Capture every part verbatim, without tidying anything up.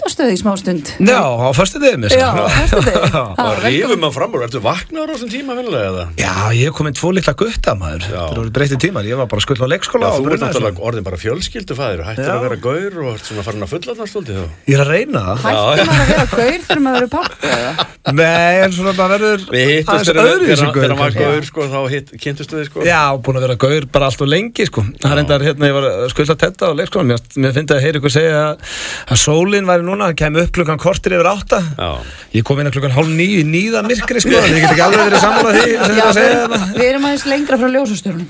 útastöð í smástund. Já, á föstudegi Já, á föstudegi. Og rífum maður fram úr, ertu vaknaður á þessum tíma vinnulega eða? Já, ég kom inn tvo litla gutta maður. Það voru breytti tímar, ég var bara skull á leikskóla. Já, þú ert náttúrulega orðin bara fjölskyldufaðir, hættir að vera gaur og ert svona farin að fullorðnast svolítið þá. Ég er að reyna það. Hættir maður að vera gaur þegar maður verður pabbi eða? Nei, en svona það verður Við hittumst þegar hann var gaur, sko, þá kynntustu þið, sko. Já, búin að vera gaur bara allt og lengi, sko. Það er endar, hérna, ég var skull að tetta á leikskólanum. Mér, mér fyndi að heyra ykkur segja að sólin væri núna, kem upp klukkan kortir yfir átta. Já. Ég kom inn að klukkan hálf níu í níða myrkri, sko. Ég get ekki alveg verið sammála því sem það segja þarna. Við erum aðeins lengra frá ljósastjörnum.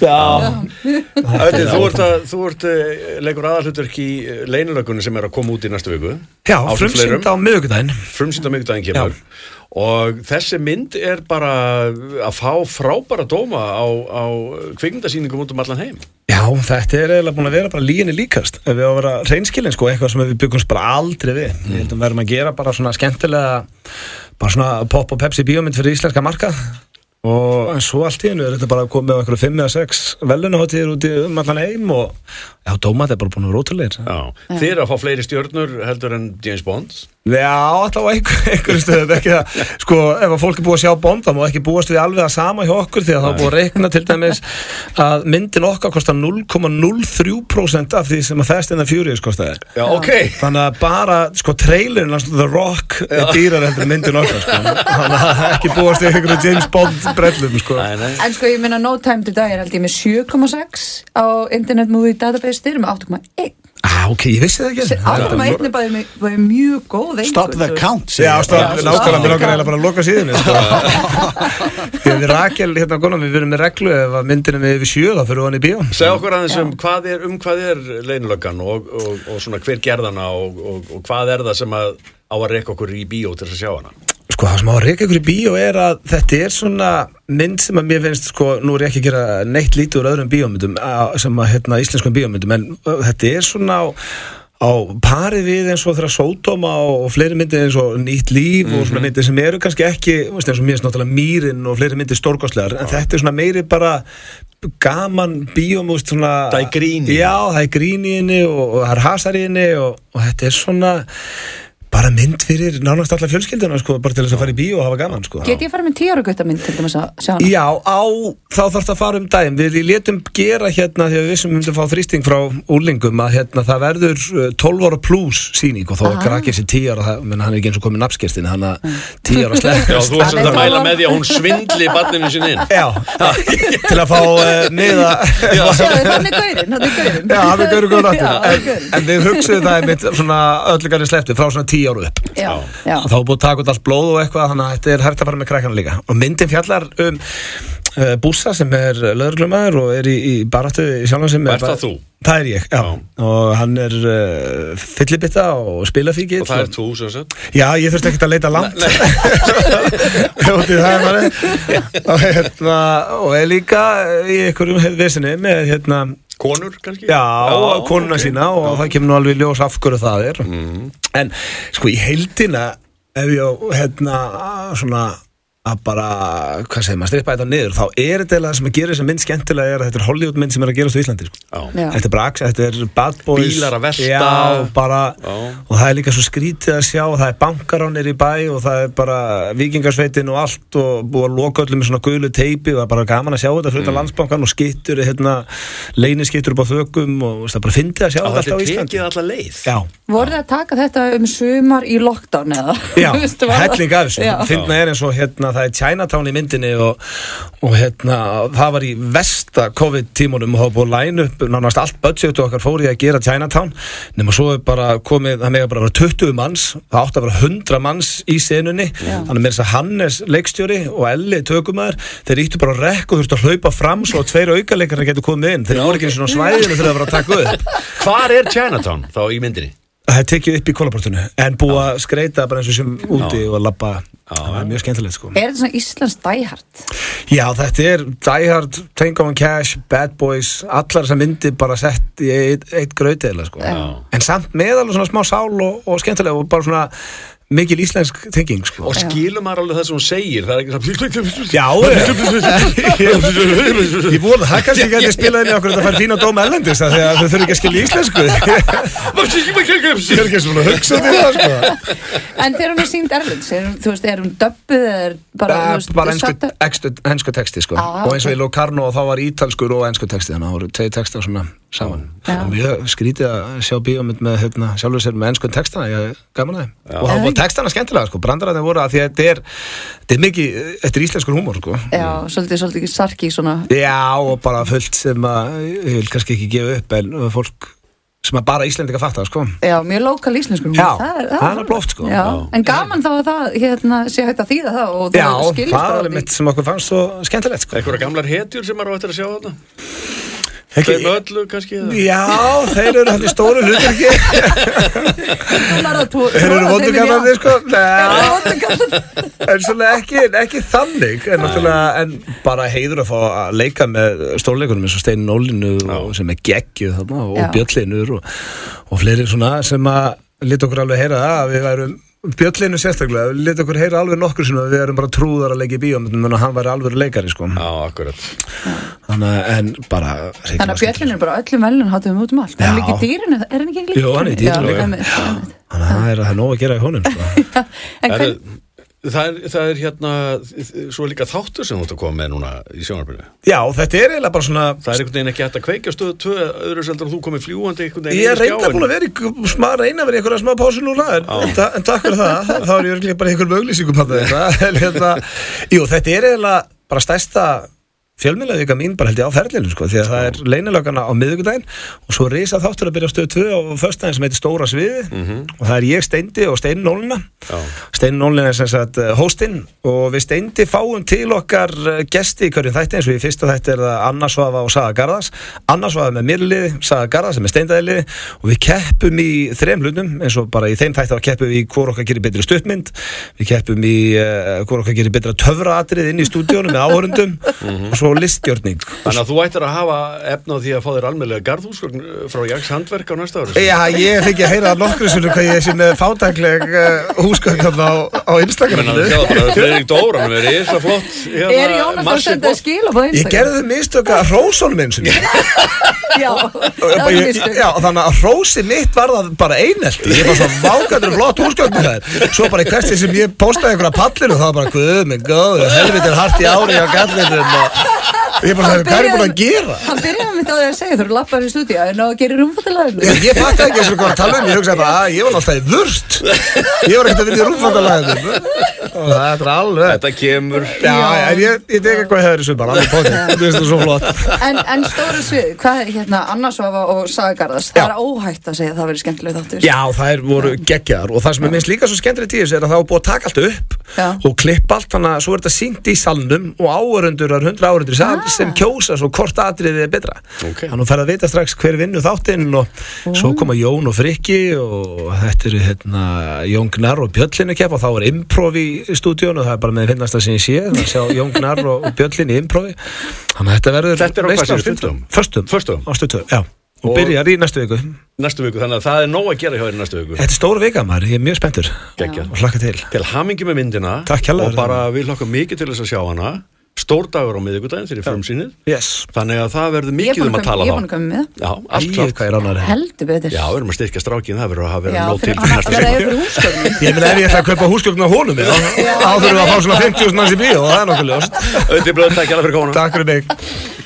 Já. Ætli, þú ert, að, þú ert leikur aðalhlutverk í leynilöggunni sem er að koma út í næstu viku. Já, frumsýnd á miðvikudaginn. Frumsýnd á miðvikudaginn kemur. Og þessi mynd er bara að fá frábæra dóma á, á kvikmyndasýningum út um allan heim. Já, þetta er eiginlega búin að vera bara lyginni líkast. Ef við á að vera hreinskilin, sko, eitthvað sem við byggumst bara aldrei við. Mm. Við heldum verðum að gera bara svona skemmtilega, bara svona pop og Pepsi bíómynd fyrir íslenska markað. Og en svo allt í einu er þetta bara komið á einhverju fimm eða sex velunaháttíðir út í um allan heim og já, dómat er bara búin að vera ótrúlegir. Já, þið eru að fá fleiri stjörnur heldur en James Bond. Já, alltaf á einhver, einhverju stöðu, ekki það, sko, ef að fólk er búið að sjá Bond, þá má ekki búast við alveg að sama hjá okkur, því að það er búið að reikna til dæmis að myndin okkar kostar núll komma núll þrjú prósent af því sem að Fast and the Furious kostaði. Já, ok. Þannig að bara, sko, trailerin, The Rock, er dýrar heldur myndin okkar, sko. Þannig að ekki búast við einhverju James Bond brellum, sko. Nei, nei. En sko, ég minna No Time to Die er held ég með sjö komma sex á Internet Movie Database, styrir með átta komma eitt. Ah, ok, ég vissi það ekki. átta komma eitt er bara með mjög góð einhver. Stop the count. Já, stopp, nákvæmlega, mér langar eiginlega bara að loka síðunni. Þegar við Rakel, hérna konum, við verum með reglu, ef að myndin er með yfir sjö, þá fyrir hann í bíó. Segð okkur aðeins um hvað er, um hvað er leynilöggan og, og, og svona hver gerðana og, og, og hvað er það sem að á að reka okkur í bíó til að sjá hana? Sko, það sem á að reka ykkur í bíó er að þetta er svona mynd sem að mér finnst, sko, nú er ég ekki að gera neitt lítið úr öðrum bíómyndum sem að, hérna, íslenskum bíómyndum, en þetta er svona á, á pari við eins og þeirra Sódóma og fleiri myndir eins og Nýtt líf mm-hmm. og svona myndir sem eru kannski ekki, veist, eins og mér er náttúrulega Mýrin og fleiri myndir stórkostlegar, en þetta er svona meiri bara gaman bíómúst svona... Það er grín í. Já, það er grín í henni og, og það er hasar í henni og, og þetta er svona... bara mynd fyrir nánast alla fjölskylduna, sko, bara til þess að fara í bíó og hafa gaman, sko. Get ég að fara með tíu ára guttamynd til dæmis að sjá hana? Já, á, þá þarf það að fara um daginn. Við létum gera hérna, þegar við vissum um að fá þrýsting frá úlingum, að hérna, það verður tólf ára plus sýning og þá er krakkið sér tíu ára, menn hann er ekki eins og komið nafnskirtin, hann að tíu ára slepp. Já, þú ert að mæla með því að hún svindli barninu sinni inn. Já, til að fá uh, miða. Já, hann er gaurinn, hann er gaurinn. Já, hann er gaurinn, gaurinn aftur. En, en við hugsuðum það einmitt svona öllugarinn sleppti frá svona tíu ára upp. Já, já. Þá er búið að taka út allt blóð og eitthvað, þannig að þetta er hægt að fara með krakkana líka. Og myndin fjallar um uh, Bússa sem er lögreglumæður og er í, í baráttu í sjálfum sem er það þú? Það er ég, já. já. Og hann er uh, fyllibitta og spilafíkill. Og það er þú, svo svo? Já, ég þurfti ekkert að leita langt. Jóti, það er maður. og, hérna, og er líka í einhverjum vissinni með hérna konur kannski? Já, Já konuna okay. sína og Já. Það kemur nú alveg ljós af hverju það er. Mm. En sko í heildina ef ég hérna svona að bara, hvað segir maður, strippa þetta niður, þá er þetta það sem að gera þessa mynd skemmtilega er að þetta er Hollywood mynd sem er að gerast á Íslandi, sko. Þetta er bara action, þetta er Bad Boys. Bílar að velta. Já, bara, Já. Og það er líka svo skrítið að sjá, það er bankaránir í bæ og það er bara vikingarsveitin og allt og búið að loka öllum með svona gulu teipi og það er bara gaman að sjá þetta fyrir mm. landsbankan og skittur, hérna, leyniskittur upp á þökum og það er bara fyndið að sjá þetta alltaf á Íslandi. Þetta er tekið alla leið. Já. Voru þið að taka þetta um sumar í lockdown eða? Já, helling af þessu. Fyndna er eins og hérna það er Chinatown í myndinni og, og hérna það var í versta COVID-tímunum og það var búið að line upp nánast allt budget og okkar fór í að gera Chinatown nema svo er bara komið, það mega bara vera tuttugu manns, það átti að vera hundrað manns í senunni, þannig með þess að Hannes leikstjóri og Elli tökumæður þeir íttu bara rekk og þurftu að hlaupa fram svo að tveir aukaleikar getur komið inn þeir voru ekki eins og svæðinu þegar það var að taka upp. Hvar er Chinatown þá í myndinni? Það er tekið upp í Kólaportinu en búið að skreita bara eins og sem úti Já. Og labba, það er mjög skemmtilegt sko. Er þetta svona íslenskt Die Hard? Já, þetta er Die Hard, Tango and Cash, Bad Boys allar þessar myndir bara sett í eitt, eitt grauteila sko. En samt með alveg svona smá sál og, og skemmtilega og bara svona mikil íslensk tenging sko. Og skilur maður alveg það sem hún segir. Það er ekki svona... Já, ég voru það kannski ekki að ég spilaði með okkur að það fær fína dóma erlendis það þegar þau þurfi ekki að skilja íslensku. Ég er ekki svona hugsað í það sko. En þegar hún er sýnd erlendis, er, þú veist, er hún döbbuð eða bara... Uh, bara ensku, ensku texti sko. Ah, og eins og í Locarno þá var ítalskur og ensku texti þannig að það voru tvei textar svona saman. Ja. Og mjög skrítið að sjá bíómynd með hérna, sjálfur sér með ensku textana, ég gaman það. Ja. Og það var textana skemmtilega sko, brandararnir voru að því að þetta er, þetta er mikið, þetta er íslenskur húmor sko. Já, svolítið, svolítið sarki svona. Já, og bara fullt sem að, ég vil kannski ekki gefa upp en fólk sem að bara Íslendinga fatta sko. Já, mjög lokal íslenskur húmor. Já, það er, það er blóft sko. Já, en gaman þá að það, hérna, sé hægt að þýða það og það skiljast bara. Já, það er mitt sem okkur fannst svo skemmtilegt sko. Eitthvað gamlar hetjur sem maður á eftir að sjá þarna? Þau öllu kannski? Já, þeir eru hann í stóru hluturki. Þeir eru vondugallarnir sko. En svona ekki, ekki þannig en, en bara heiður að fá að leika með stórleikunum eins og Steinin Ólínu sem er geggjuð þarna og Já. Bjöllinur og, og fleiri svona sem að lita okkur alveg heyra það að við værum Bjöllinu sérstaklega, við letum okkur heyra alveg nokkur sem við erum bara trúðar að leika í bíómyndum en hann væri alveg leikari sko. Já, akkurat. Þannig að, en bara... Þannig að Bjöllinu er bara öllum velun hátum út um allt. Já. Er hann líka í dýrinu? Er hann ekki líka í dýrinu? Jú, hann er í dýrinu. Þannig að það er, er nóg að gera í honum sko. En hvern... Það er, það er hérna svo líka þáttur sem þú ert að koma með núna í sjónvarpinu. Já, þetta er eiginlega bara svona... Það er einhvern veginn ekki hægt að kveikja stöðu tvö öðru seldur og þú komið fljúandi einhvern veginn. Ég er reynda búin að vera í smá reyna að vera í einhverja smá pásu núna en, en takk fyrir það. Þá er ég bara í einhverjum auglýsingum hérna. Jú, þetta er eiginlega bara stærsta fjölmiðlavika mín bara held ég á ferlinu sko því að það er leynilögana á miðvikudaginn og svo risa þáttur að byrja á stöð tvö á föstudaginn sem heitir Stóra sviði mm-hmm. og það er ég Steindi og Steinin Ólína Steinin Ólína er sem sagt hóstinn og við Steindi fáum til okkar gesti í hverjum þætti eins og í fyrsta þætti er það Anna Svava og Saga Garðars Anna Svava með mér liði, Saga Garðars sem er Steindaði og við keppum í þrem hlutum eins og bara í þeim þætti að keppum við í hvor okkar gerir betri stuttmynd við keppum í uh, hvor okkar gerir betra töfraatrið inn í stúdíónu með áhorfendum mm-hmm. og svo listgjörning. Þannig að þú ættir að hafa efna á því að fá þér almennilega garðhúsgögn frá Jags handverk á næsta ári. Já, ég fikk að heyra nokkru svona hvað ég sé með fátækleg uh, húsgögn á, á Instagram. Þannig að það bara Friðrik Dóra, hann verið svo flott. Hérna, er Jónas að senda skil á Instagram? Ég gerði mistök að hrósónum eins og Já, það er mistök. Já, þannig að hrósi mitt var það bara einelti. Ég var svona vágæður flott húsgögn það. Svo bara í hversi sem ég postaði einhverja pallinu, það var bara, guð minn góður, helviti er hart í ári á gallinum og ég bara það er hvað er búin að gera hann byrjaði með það að segja þú eru lappar í stúdíu en að gera rúmfattalæðinu ég, ég fatt ekki eins og hvað að tala um ég hugsaði bara að ég var náttúrulega í vörst ég var ekkert að vilja rúmfattalæðinu og það er alveg þetta kemur já, en ég, ég tek eitthvað í höfri svipar alveg pótið, þetta er svo flott en, en Stóra svið, hvað er hérna Anna Svava og Saga Garðars, það er óhætt að segja að það verið skemmtileg þáttur já, það er voru geggjar og það sem er minnst líka svo skemmtilegt í þessu er að það var búið að taka allt upp já. Og klippa allt, þannig að svo er þetta sýnt í salnum og áhorfendur er hundrað áhorfendur í sal sem kjósa svo hvort atriðið er betra okay. Þannig að ferð að vita strax hver vinnu þáttinn og oh. Svo koma Jón og Frikki og þetta eru hérna Jón Gnarr og Bjöllin að keppa og þá er improv í stúdíónu og það er bara með finnasta sem ég sé það að sjá Jón Gnarr og Bjöllin í improvi þannig að þetta verður Þetta er á hvað sér stundum? Föstum, Föstum. Á stöð, já og, og byrjar í næstu viku Næstu viku, þannig að það er nóg að gera hjá þér í næstu viku Þetta er stóra vika maður, ég er mjög spenntur og hlakka til Til hamingju með myndina Takk hérlega og bara við hlakka mikið til þess að sjá hana Stór dagur á miðvikudaginn fyrir frumsýnið yes. Þannig að það verður mikið um að tala þá Ég er búin að koma með Já, allt klart Heldur betur Já, við erum að styrkja strákin, það verður að vera nóg til fyrir næsta sig Ég meina ef ég ætla að kaupa húsgögn á honum þá þurfum við að fá svona fimmtíu þúsund manns í bíó og það er nokkuð ljóst Auðvitað blöð, takk hjá það fyrir komuna Takk fyrir mig